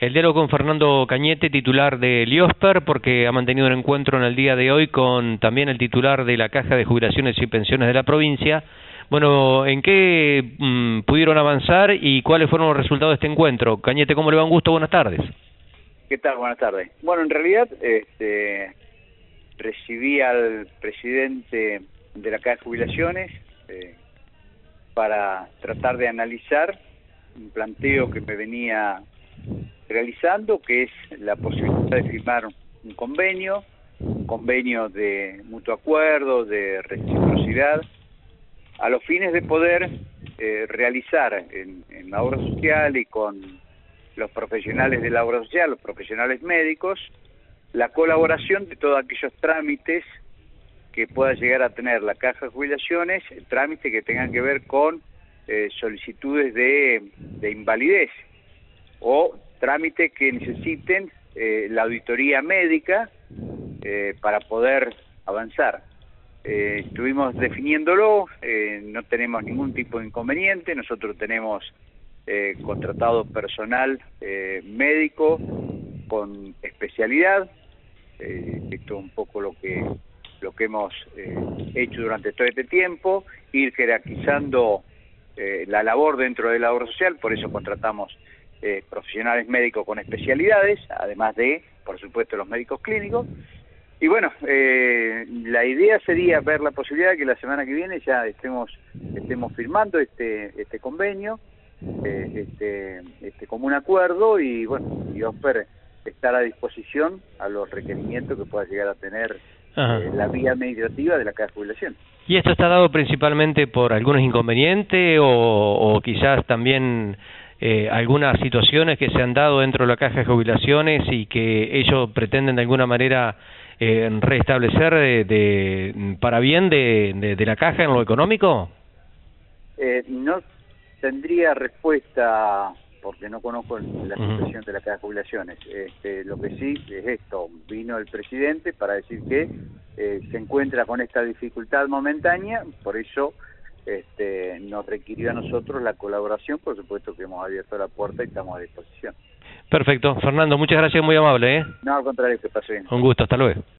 El diálogo con Fernando Cañete, titular de IOSPER, porque ha mantenido un encuentro en el día de hoy con también el titular de la Caja de Jubilaciones y Pensiones de la provincia. Bueno, ¿en qué pudieron avanzar y cuáles fueron los resultados de este encuentro? Cañete, ¿cómo le va? Un gusto, buenas tardes. ¿Qué tal? Buenas tardes. Bueno, en realidad recibí al presidente de la Caja de Jubilaciones para tratar de analizar un planteo que me venía realizando, que es la posibilidad de firmar un convenio de mutuo acuerdo, de reciprocidad, a los fines de poder realizar en la obra social y con los profesionales de la obra social, los profesionales médicos, la colaboración de todos aquellos trámites que pueda llegar a tener la Caja de Jubilaciones, trámites que tengan que ver con solicitudes de invalidez o trámites que necesiten la auditoría médica para poder avanzar. Estuvimos definiéndolo, no tenemos ningún tipo de inconveniente, nosotros tenemos contratado personal médico con especialidad, esto es un poco lo que hemos hecho durante todo este tiempo, ir jerarquizando la labor dentro de la obra social, por eso contratamos profesionales médicos con especialidades, además de, por supuesto, los médicos clínicos. Y bueno, la idea sería ver la posibilidad de que la semana que viene ya estemos firmando este convenio, este común acuerdo, y bueno, IOSPER estar a disposición a los requerimientos que pueda llegar a tener la vía administrativa de la Caja de Jubilación. ¿Y esto está dado principalmente por algunos inconvenientes o quizás también algunas situaciones que se han dado dentro de la Caja de Jubilaciones y que ellos pretenden de alguna manera restablecer para bien de la Caja en lo económico? No tendría respuesta porque no conozco la situación de la Caja de Jubilaciones. Lo que sí es esto, vino el presidente para decir que se encuentra con esta dificultad momentánea, por eso nos requirió a nosotros la colaboración, por supuesto que hemos abierto la puerta y estamos a disposición. Perfecto. Fernando, muchas gracias, muy amable. No, al contrario, que pase bien. Un gusto, hasta luego.